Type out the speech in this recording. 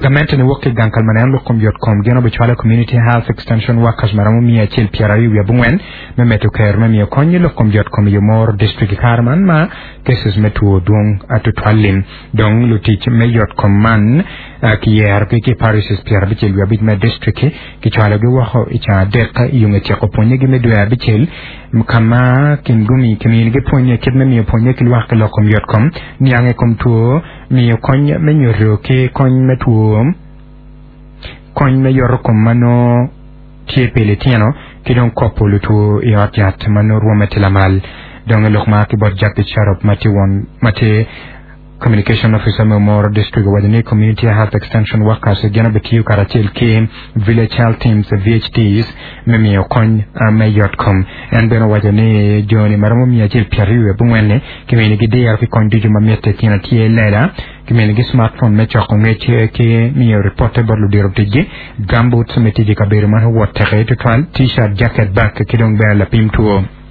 Gamante ni woke gankal manan lokom yotkom geno bichwala community health extension workers maramu miya chil piarayu ya bungwen me metu kair me miya konyi lokom yotkom yomor district karman ma cases metu duong atutwalim dong lutich me yotkom man ki yer ki parishes piar bichil ya bit me district ki chwala ge waho icha deka yung echeko ponye ge me doya bichil kama kimgumi kimini ge ponye kidme miya ponye kilwak ke lokom yotkom niyange kom tuo miya konye me nyoro ke konye metu koñ me yor ko mano tiepele tiano ki don kopulu to yat mano romete lamal donc lokma ki bot jakti charop mati communication officer more district wadani community health extension workers gena betiu karatil ki village health teams VHTs memi koñ me yotkom en beno wadani joni maramo mi ajil piariwe bungwene kimeni gide yar fi koñ diju mamete tina tie lela kimeni gi smartphone me choko meche ki mi reporter borlu dirotiji gambut metiji kabir man wotte to twal t-shirt jacket back kidong bela pimtuo